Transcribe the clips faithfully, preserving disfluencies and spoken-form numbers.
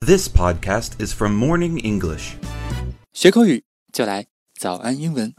This podcast is from Morning English. 学口语就来早安英文。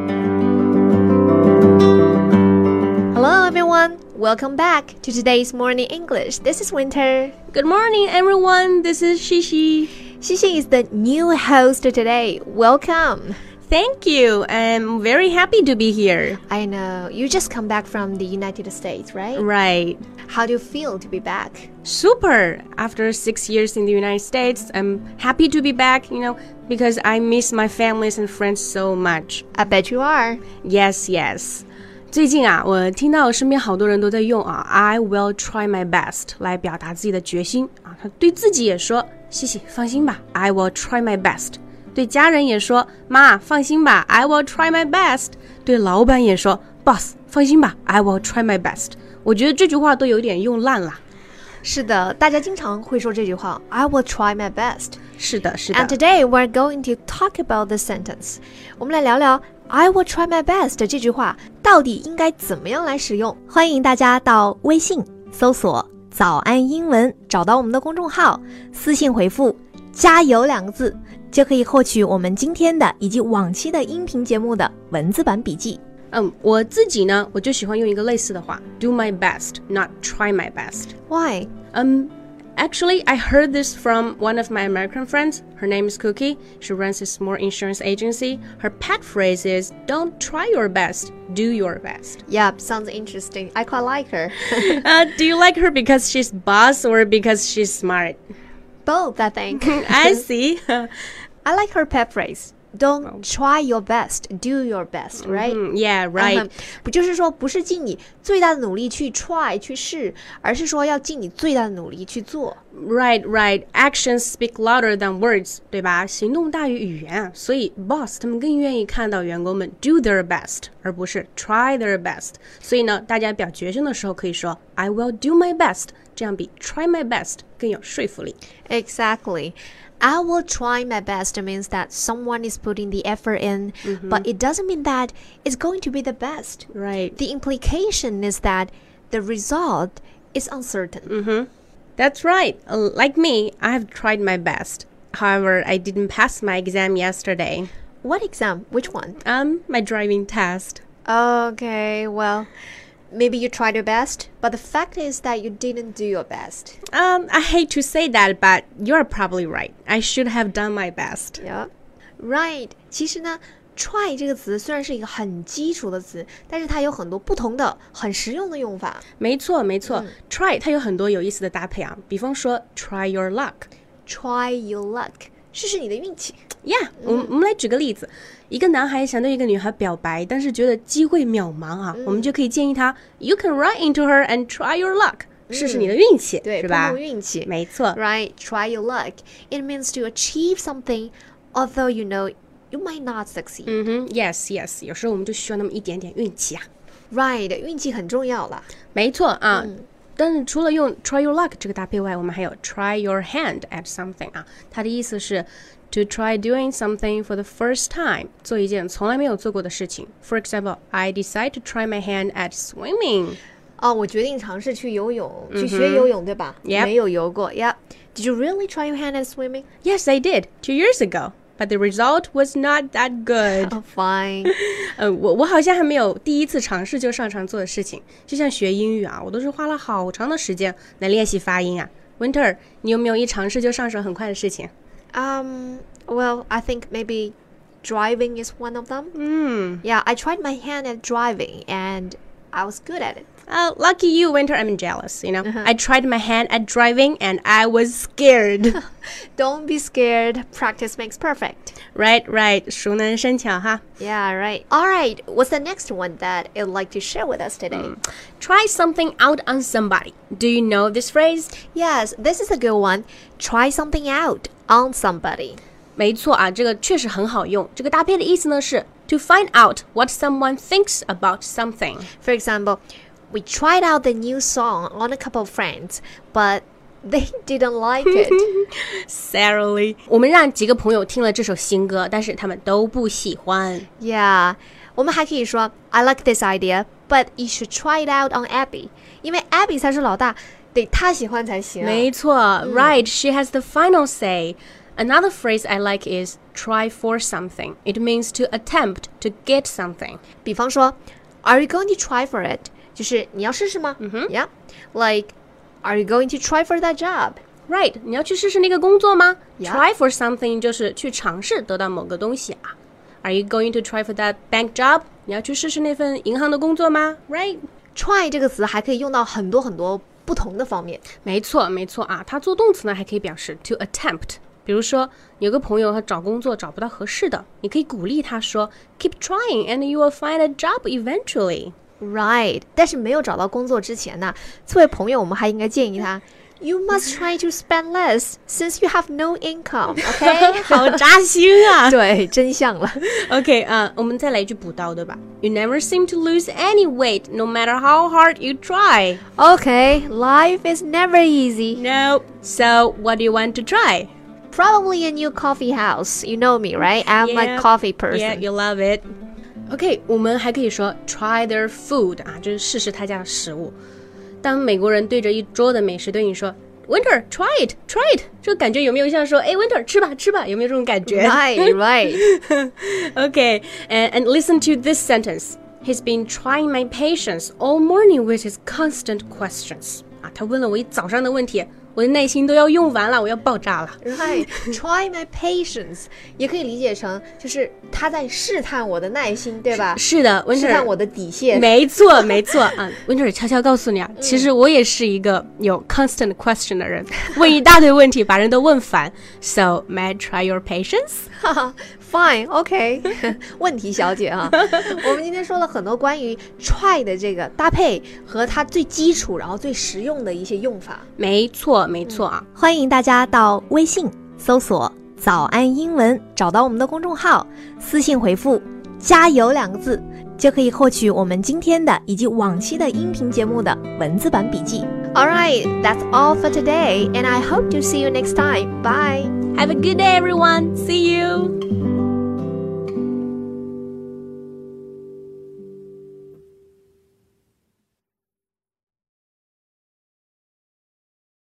Hello everyone, welcome back to today's Morning English. This is Winter. Good morning everyone, this is Shishi. Shishi is the new host today. Welcome. Thank you, I'm very happy to be here. I know, you just come back from the United States, right? Right. How do you feel to be back? Super! After six years in the United States, I'm happy to be back, you know, because I miss my families and friends so much. I bet you are. Yes, yes. 最近啊，我听到身边好多人都在用啊 I will try my best 来表达自己的决心啊，他对自己也说，西西放心吧 I will try my best 对家人也说，妈放心吧 I will try my best 对老板也说 Boss 放心吧 I will try my best 我觉得这句话都有点用烂了。 是的，大家经常会说这句话 I will try my best 是的，是的。 And today we're going to talk about this sentence 我们来聊聊I will try my best 这句话到底应该怎么样来使用。欢迎大家到微信搜索早安英文，找到我们的公众号，私信回复加油两个字，就可以获取我们今天的以及往期的音频节目的文字版笔记。 嗯，我自己呢，我就喜欢用一个类似的话 Do my best, not try my best. Why? Um, actually, I heard this from one of my American friends. Her name is Cookie. She runs a small insurance agency. Her pet phrase is, don't try your best, do your best. Yep, sounds interesting. I quite like her. uh, do you like her because she's boss or because she's smart? Both, I think. I see. I like her pet phrase. Don't try your best, do your best, right? Mm, yeah, right. Uh-huh. 不就是说不是尽你最大的努力去 try 去试，而是说要尽你最大的努力去做。 Right, right. Actions speak louder than words, 对吧？行动大于语言，所以 boss 他们更愿意看到员工们 do their best， 而不是 try their best。所以呢，大家表决心的时候可以说 I will do my best， 这样比 try my best 更有说服力。 Exactly. I will try my best means that someone is putting the effort in, mm-hmm. but it doesn't mean that it's going to be the best. Right. The implication is that the result is uncertain. Mm-hmm. That's right. Like me, I have tried my best. However, I didn't pass my exam yesterday. What exam? Which one? Um, my driving test. Okay, well, maybe you tried your best, but the fact is that you didn't do your best. Um, I hate to say that, but you're probably right. I should have done my best. Yeah, right. 其实呢 try 这个词虽然是一个很基础的词，但是它有很多不同的很实用的用法。 没错没错、嗯、try 它有很多有意思的搭配啊，比方说 try your luck. Try your luck. 试试你的运气。 Yeah, 我们我们来举个例子，一个男孩想对一个女孩表白，但是觉得机会渺茫啊，我们就可以建议他 You can run into her and try your luck. 试试你的运气， 对， 是吧？ 碰碰运气， 没错。 Right, try your luck. It means to achieve something, although you know you might not succeed. 嗯哼 Yes, yes. 有时候我们就需要那么一点点运气啊。 Right, 运气很重要啦。 没错啊。嗯，但是除了用 try your luck 这个搭配外，我们还有 try your hand at something 啊，它的意思是 to try doing something for the first time， 做一件从来没有做过的事情。For example, I decide to try my hand at swimming. 哦，我决定尝试去游泳，去学游泳，对吧？ Yep. 没有游过。Yeah. Did you really try your hand at swimming? Yes, I did. Two years ago. But the result was not that good. Oh, fine. 呃，我我好像还没有第一次尝试就上场做的事情，就像学英语啊，我都是花了好长的时间来练习发音啊。Winter， 你有没有一尝试就上手很快的事情？ Um, well, I think maybe driving is one of them. Mm. Yeah, I tried my hand at driving and I was good at it. Uh, lucky you, Winter. I'm jealous, you know. Uh-huh. I tried my hand at driving and I was scared. Don't be scared. Practice makes perfect. Right, right. 熟能生巧哈。 Yeah, right. All right. What's the next one that you'd like to share with us today? Mm. Try something out on somebody. Do you know this phrase? Yes, this is a good one. Try something out on somebody. 没错啊，这个确实很好用。这个搭配的意思呢是 to find out what someone thinks about something. For example, we tried out the new song on a couple of friends, but they didn't like it. Sadly, 我们让几个朋友听了这首新歌，但是他们都不喜欢。 Yeah, 我们还可以说 I like this idea, but you should try it out on Abby. 因为 Abby 才是老大， 得他喜欢才行。 没错、嗯、Right, she has the final say. Another phrase I like is try for something. It means to attempt to get something. 比方说 Are you going to try for it? 就是你要试试吗、 mm-hmm. Yeah. Like Are you going to try for that job? Right, 你要去试试那个工作吗、 yeah. Try for something 就是去尝试得到某个东西啊。Are you going to try for that bank job? 你要去试试那份银行的工作吗 Right? Try 这个词还可以用到很多很多不同的方面。 没错没错啊，它做动词呢还可以表示 to attempt。比如说有个朋友他找工作找不到合适的，你可以鼓励他说 Keep trying and you will find a job eventually. Right, 但是没有找到工作之前呢，作为朋友我们还应该建议他You must try to spend less since you have no income, OK? 好扎心啊对，真相了 OK, 啊、uh, 我们再来一句补刀对吧 You never seem to lose any weight no matter how hard you try. OK, life is never easy. No, so what do you want to try? Probably a new coffee house. You know me, right? I'm yeah, a coffee person. Yeah, you love it. OK, 我们还可以说 try their food 啊，就是试试他家的食物。当美国人对着一桌的美食对你说 Winter, try it, try it 这感觉有没有像说哎 Winter 吃吧吃吧有没有这种感觉 Right, right OK, and, and listen to this sentence He's been trying my patience all morning with his constant questions 啊，他问了我一早上的问题我的耐心都要用完了我要爆炸了 Right, try my patience 也可以理解成就是他在试探我的耐心对吧是的 Winter 试探我的底线没错没错啊 Winter 悄悄告诉你啊、嗯、其实我也是一个有 constant question 的人问一大堆问题把人都问烦 So may I try your patience? Fine, OK 问题小姐啊我们今天说了很多关于 try 的这个搭配和它最基础然后最实用的一些用法没错没错啊、 嗯、欢迎大家到微信搜索早安英文找到我们的公众号私信回复加油两个字就可以获取我们今天的以及往期的音频节目的文字版笔记 Alright, that's all for today and I hope to see you next time. Bye. Have a good day everyone. See you.